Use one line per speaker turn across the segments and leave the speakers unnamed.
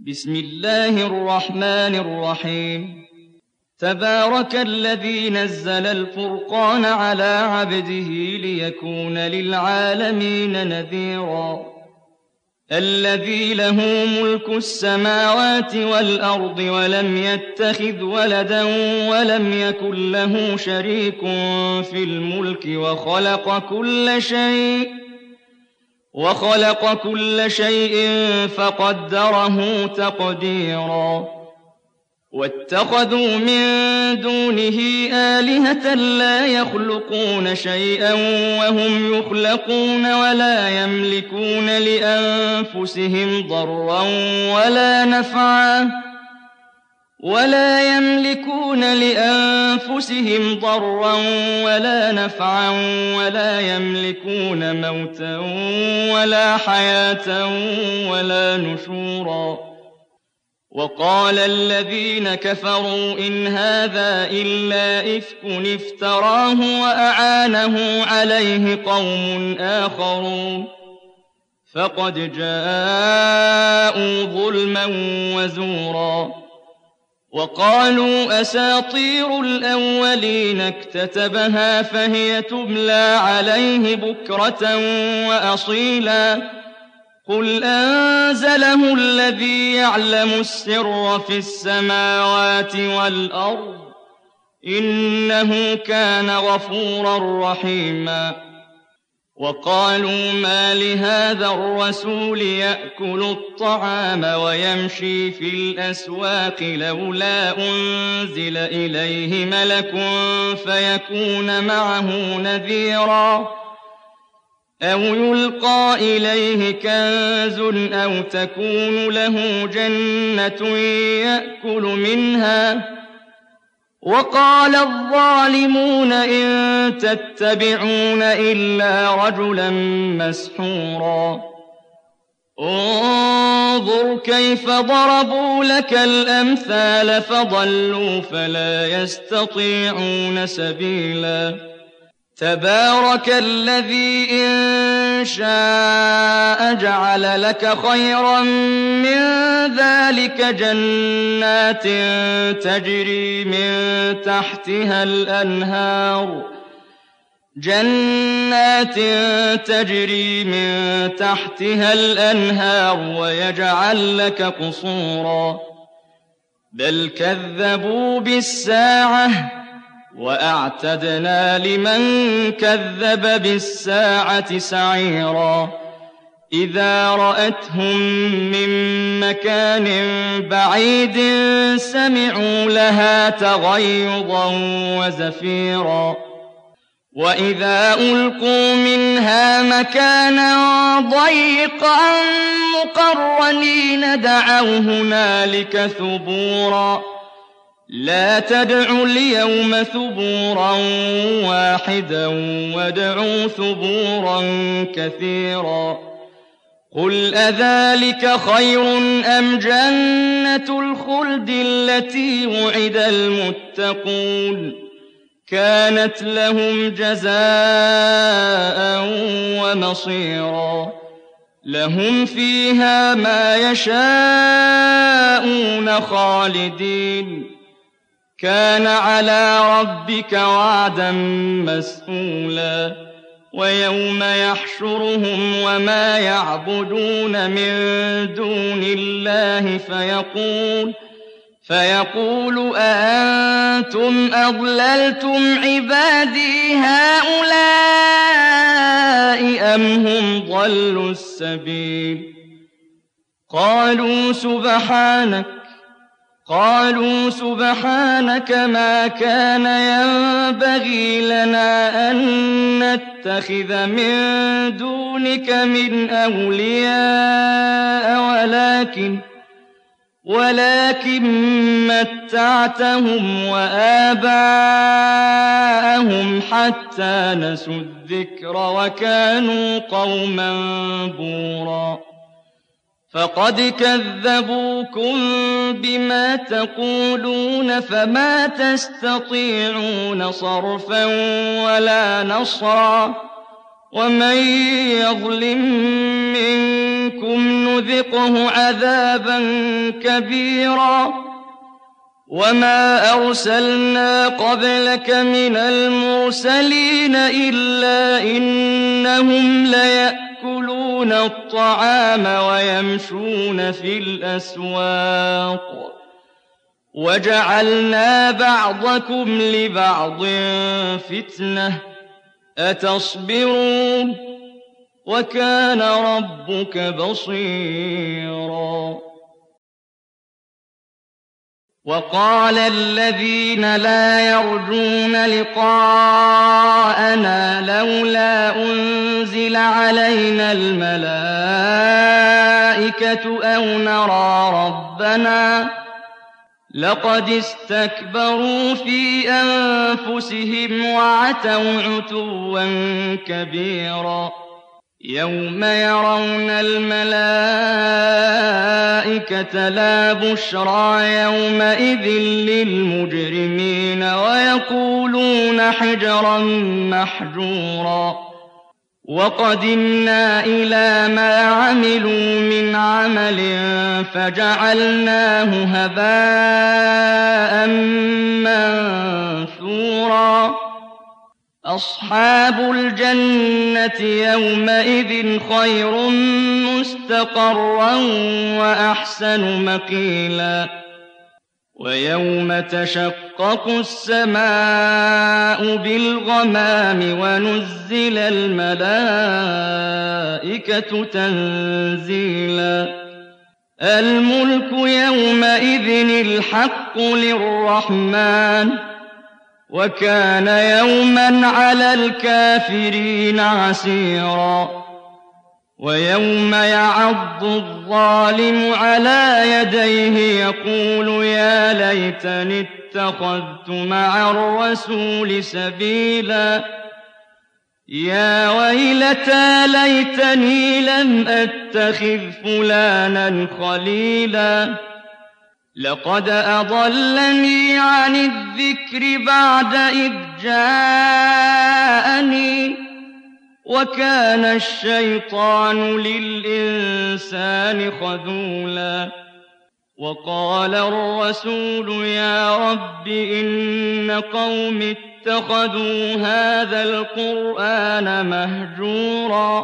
بسم الله الرحمن الرحيم. تبارك الذي نزل الفرقان على عبده ليكون للعالمين نذيرا. الذي له ملك السماوات والأرض ولم يتخذ ولدا ولم يكن له شريك في الملك وخلق كل شيء فقدره تقديرا. واتخذوا من دونه آلهة لا يخلقون شيئا وهم يخلقون ولا يملكون لأنفسهم ضرا ولا نفعا ولا يملكون موتا ولا حياة ولا نشورا. وقال الذين كفروا إن هذا إلا إفك افتراه وأعانه عليه قوم آخرون فقد جاءوا ظلما وزورا. وقالوا أساطير الأولين اكتتبها فهي تملى عليه بكرة وأصيلا. قل أنزله الذي يعلم السر في السماوات والأرض إنه كان غفورا رحيما. وقالوا ما لهذا الرسول يأكل الطعام ويمشي في الأسواق لولا أنزل إليه ملك فيكون معه نذيرا أو يلقى إليه كنز أو تكون له جنة يأكل منها. وقال الظالمون إن تتبعون إلا رجلا مسحورا. انظر كيف ضربوا لك الأمثال فضلوا فلا يستطيعون سبيلا. تبارك الذي إن شاء جعل لك خيرا من ذلك جنات تجري من تحتها الأنهار ويجعل لك قصورا. بل كذبوا بالساعة وأعتدنا لمن كذب بالساعة سعيرا. إذا رأتهم من مكان بعيد سمعوا لها تغيظا وزفيرا. وإذا ألقوا منها مكانا ضيقا مقرنين دعوا هنالك ثبورا. لا تدعوا اليوم ثبورا واحدا وادعوا ثبورا كثيرا. قل أذلك خير أم جنة الخلد التي وعد المتقون كانت لهم جزاء ومصيرا. لهم فيها ما يشاءون خالدين كان على ربك وعدا مسئولا. ويوم يحشرهم وما يعبدون من دون الله فيقول أأنتم أضللتم عبادي هؤلاء أم هم ضلوا السبيل. قالوا سبحانك ما كان ينبغي لنا أن نتخذ من دونك من أولياء ولكن متعتهم وآباءهم حتى نسوا الذكر وكانوا قوما بورا. فقد كذبوكم بما تقولون فما تستطيعون صرفا ولا نصرا ومن يظلم منكم نذقه عذابا كبيرا وما أرسلنا قبلك من المرسلين إلا إنهم ليأكلون الطعام ويمشون في الأسواق وجعلنا بعضكم لبعض فتنة أتصبرون وكان ربك بصيرا وقال الذين لا يرجون لقاءنا لولا أنزل علينا الملائكة أو نرى ربنا لقد استكبروا في أنفسهم وعتوا عتوا كبيرا يوم يرون الملائكة لا بشرى يومئذ للمجرمين ويقولون حجرا محجورا وقدمنا إلى ما عملوا من عمل فجعلناه هباء منثورا أصحاب الجنة يومئذ خير مستقرا وأحسن مقيلا ويوم تشقق السماء بالغمام ونزل الملائكة تنزيلا الملك يومئذ الحق للرحمن وكان يوما على الكافرين عسيرا ويوم يعض الظالم على يديه يقول يا ليتني اتخذت مع الرسول سبيلا يا ويلتى ليتني لم أتخذ فلانا خليلا لقد أضلني عن الذكر بعد إذ جاءني وكان الشيطان للإنسان خذولا وقال الرسول يا رب إن قوم اتخذوا هذا القرآن مهجورا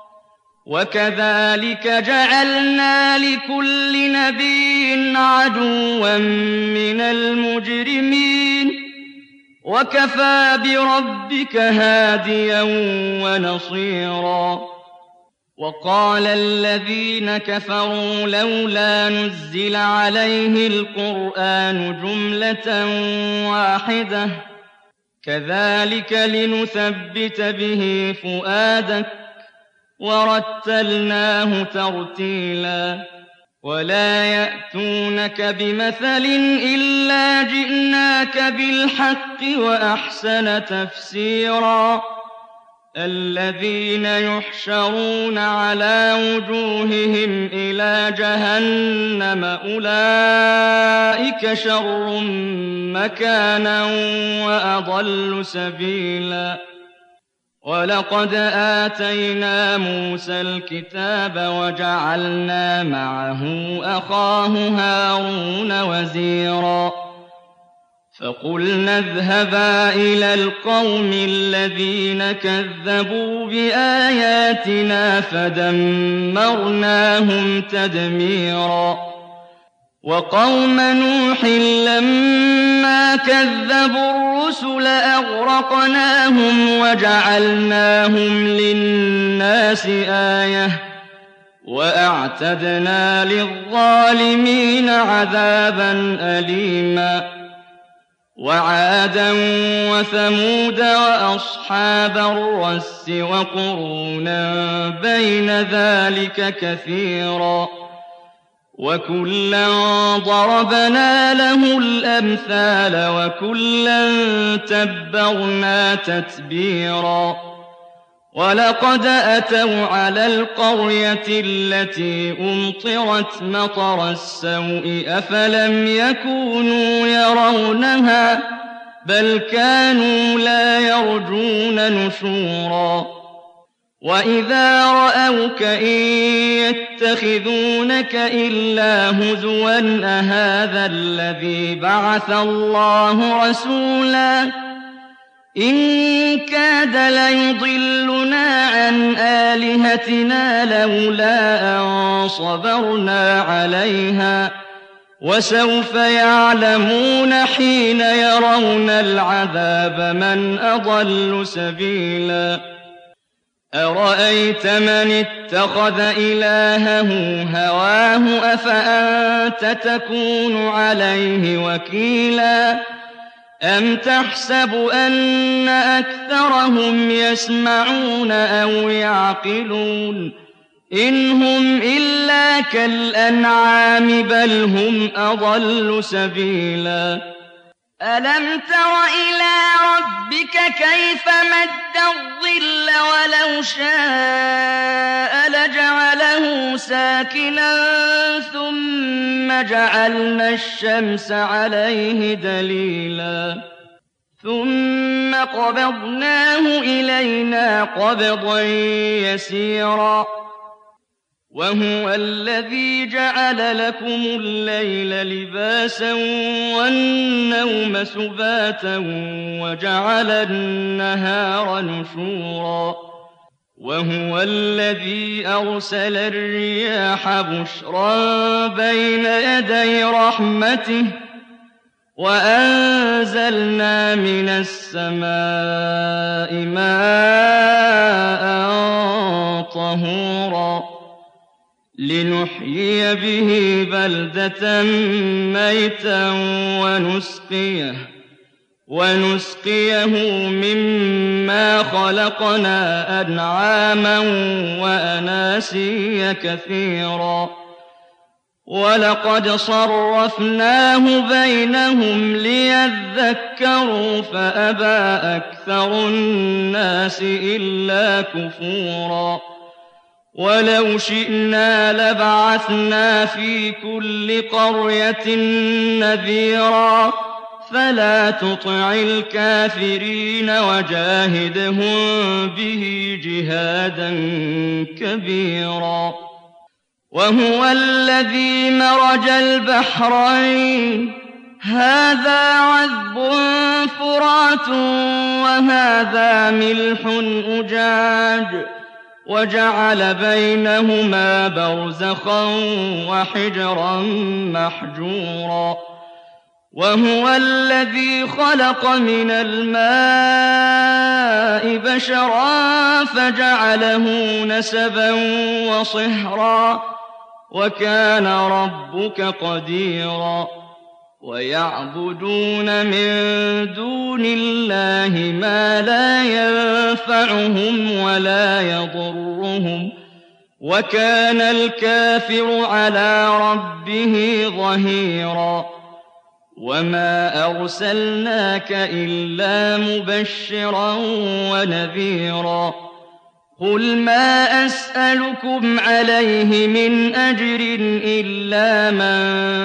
وكذلك جعلنا لكل نبي عدوا من المجرمين وكفى بربك هاديا ونصيرا وقال الذين كفروا لولا نزل عليه القرآن جملة واحدة كذلك لنثبت به فؤادك ورتلناه ترتيلا ولا يأتونك بمثل إلا جئناك بالحق وأحسن تفسيرا الذين يحشرون على وجوههم إلى جهنم أولئك شر مكانا وأضل سبيلا ولقد آتينا موسى الكتاب وجعلنا معه أخاه هارون وزيرا فقلنا اذهبا إلى القوم الذين كذبوا بآياتنا فدمرناهم تدميرا وقوم نوح لما كذبوا الرسل أغرقناهم وجعلناهم للناس آية وأعتدنا للظالمين عذابا أليما وعادا وثمود وأصحاب الرس وقرونا بين ذلك كثيرا وكلا ضربنا له الأمثال وكلا تبرنا تتبيرا ولقد أتوا على القرية التي أمطرت مطر السوء أفلم يكونوا يرونها بل كانوا لا يرجون نشورا وَإِذَا رَأَوْكَ إِن يَتَّخِذُونَكَ إِلَّا هُزُوًا أَهَٰذَا الَّذِي بَعَثَ اللَّهُ رَسُولًا إِن كَادَ لَيُضِلُّنَا عَنْ آلِهَتِنَا لَوْلَا أَن صَبَرْنَا عَلَيْهَا ۚ وَسَوْفَ يَعْلَمُونَ حِينَ يَرَوْنَ الْعَذَابَ مَنْ أَضَلُّ سَبِيلًا أَرَأَيْتَ مَنِ اتَّخَذَ إِلَٰهَهُ هَوَاهُ أَفَأَنتَ تَكُونُ عَلَيْهِ وَكِيلًا أَمْ تَحْسَبُ أَنَّ أَكْثَرَهُمْ يَسْمَعُونَ أَوْ يَعْقِلُونَ إِنْ هُمْ إِلَّا كَالْأَنْعَامِ بَلْ هُمْ أَضَلُّ سَبِيلًا أَلَمْ تَرَ إِلَىٰ رَبِّكَ كَيْفَ مَدَّ الظِّلَّ وَلَوْ شَاءَ لَجَعَلَهُ سَاكِنًا ثُمَّ جَعَلْنَا الشَّمْسَ عَلَيْهِ دَلِيلًا ثُمَّ قَبَضْنَاهُ إِلَيْنَا قَبْضًا يَسِيرًا وَهُوَ الَّذِي جَعَلَ لَكُمُ اللَّيْلَ لِبَاسًا وَالنَّوْمَ سُبَاتًا وَجَعَلَ النَّهَارَ نُشُورًا وَهُوَ الَّذِي أَرْسَلَ الرِّيَاحَ بُشْرًا بَيْنَ يَدَيْ رَحْمَتِهِ وَأَنزَلْنَا مِنَ السَّمَاءِ مَاءً طَهُورًا لِّنُحْيِيَ بِهِ بَلْدَةً مَّيْتًا وَنُسْقِيَهُ مِمَّا خَلَقْنَا أَنْعَامًا وَأَنَاسِيَّ كَثِيرًا وَلَقَدْ صَرَّفْنَاهُ بَيْنَهُمْ لِيَذَّكَّرُوا فَأَبَىٰ أَكْثَرُ النَّاسِ إِلَّا كُفُورًا وَلَوْ شِئْنَا لَبَعَثْنَا فِي كُلِّ قَرْيَةٍ نَّذِيرًا فَلَا تُطِعِ الْكَافِرِينَ وَجَاهِدْهُم بِهِ جِهَادًا كَبِيرًا وَهُوَ الَّذِي مَرَجَ الْبَحْرَيْنِ هَٰذَا عَذْبٌ فُرَاتٌ وَهَٰذَا مِلْحٌ أُجَاجٌ وَجَعَلَ بَيْنَهُمَا بَرْزَخًا وَحِجْرًا مَّحْجُورًا وَهُوَ الَّذِي خَلَقَ مِنَ الْمَاءِ بَشَرًا فَجَعَلَهُ نَسَبًا وَصِهْرًا وَكَانَ رَبُّكَ قَدِيرًا وَيَعْبُدُونَ مِن دُونِ اللَّهِ مَا لَا يَنفَعُهُمْ وَلَا يَضُرُّهُمْ وَكَانَ الْكَافِرُ عَلَىٰ رَبِّهِ ظَهِيرًا وَمَا أَرْسَلْنَاكَ إِلَّا مُبَشِّرًا وَنَذِيرًا قُلْ مَا أَسْأَلُكُمْ عَلَيْهِ مِنْ أَجْرٍ إِلَّا مَن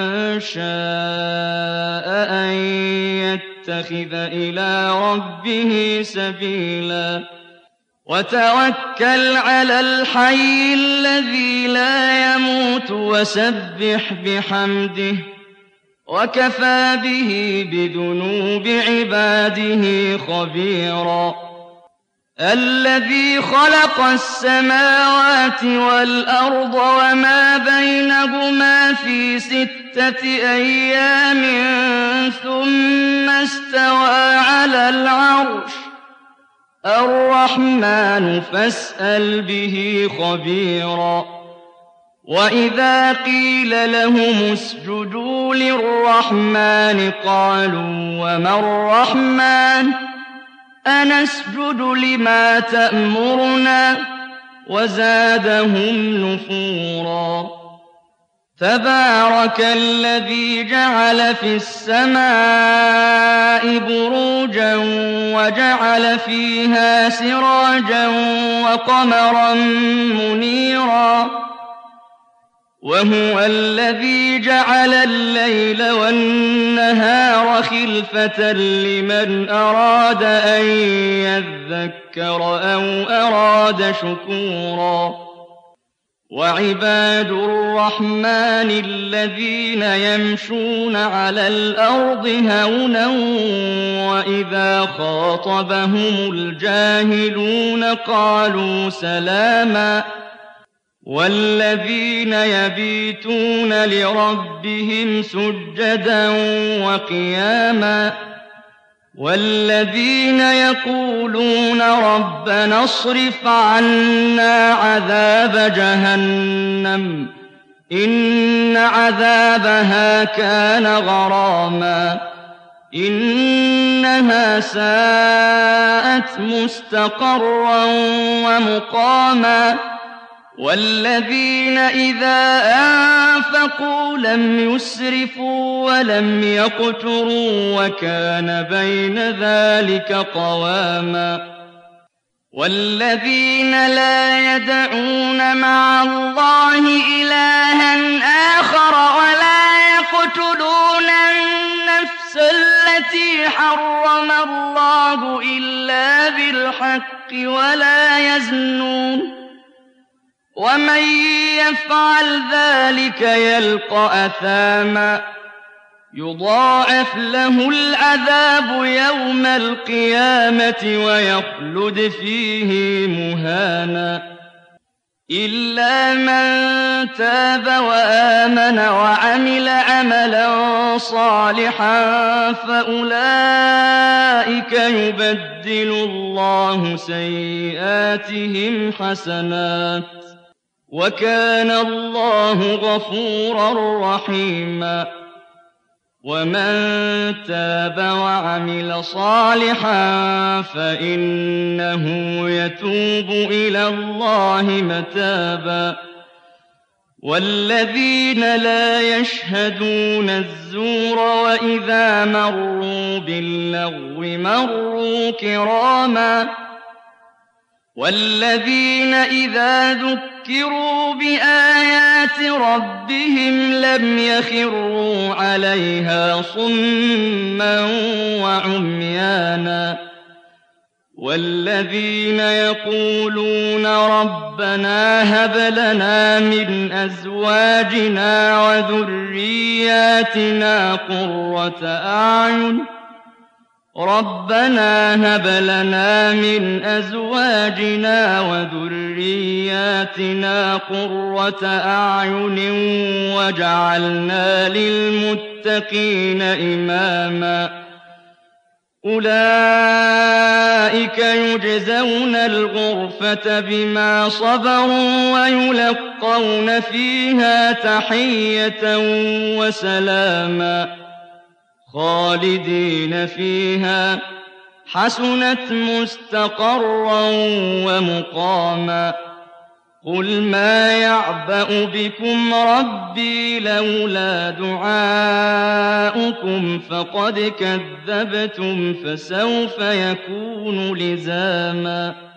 شَاءَ أَن يَتَّخِذَ إِلَىٰ رَبِّهِ سَبِيلًا وَتَوَكَّلْ عَلَى الْحَيِّ الَّذِي لَا يَمُوتُ وَسَبِّحْ بِحَمْدِهِ وَكَفَىٰ بِهِ بِذُنُوبِ عِبَادِهِ خَبِيرًا الَّذِي خَلَقَ السَّمَاوَاتِ وَالْأَرْضَ وَمَا بَيْنَهُمَا فِي 6 أيام ثُمَّ اسْتَوَىٰ عَلَى الْعَرْشِ الرَّحْمَٰنُ فَاسْأَلْ بِهِ خَبِيرًا وَإِذَا قِيلَ لَهُمُ اسْجُدُوا لِلرَّحْمَٰنِ قَالُوا وَمَا الرَّحْمَٰنُ أَنَسْجُدُ لِمَا تَأْمُرُنَا وَزَادَهُمْ نُفُورًا تَبَارَكَ الَّذِي جَعَلَ فِي السَّمَاءِ بُرُوجًا وَجَعَلَ فِيهَا سِرَاجًا وَقَمَرًا مُّنِيرًا وهو الذي جعل الليل والنهار خلفة لمن أراد أن يذكر أو أراد شكورا وعباد الرحمن الذين يمشون على الأرض هونا وإذا خاطبهم الجاهلون قالوا سلاما والذين يبيتون لربهم سجدا وقياما والذين يقولون ربنا اصرف عنا عذاب جهنم إن عذابها كان غراما إنها ساءت مستقرا ومقاما والذين إذا أنفقوا لم يسرفوا ولم يقتروا وكان بين ذلك قواما والذين لا يدعون مع الله إلها آخر ولا يقتلون النفس التي حرم الله إلا بالحق ولا يزنون ومن يفعل ذلك يلقى أثاما يضاعف له العذاب يوم القيامة ويخلد فيه مهانا إلا من تاب وآمن وعمل عملا صالحا فأولئك يبدل الله سيئاتهم حسنات وكان الله غفورا رحيما ومن تاب وعمل صالحا فإنه يتوب إلى الله متابا والذين لا يشهدون الزور وإذا مروا باللغو مروا كراما والذين إذا ذكروا بآيات ربهم لم يخروا عليها صما وعميانا والذين يقولون ربنا هب لنا من أزواجنا وذرياتنا قرة أعين ربنا هب لنا من أزواجنا وذرياتنا قرة أعين وجعلنا للمتقين إماما أولئك يجزون الغرفة بما صبروا ويلقون فيها تحية وسلاما خالدين فيها حسنت مستقرا ومقاما قل ما يعبأ بكم ربي لولا دعاؤكم فقد كذبتم فسوف يكون لزاما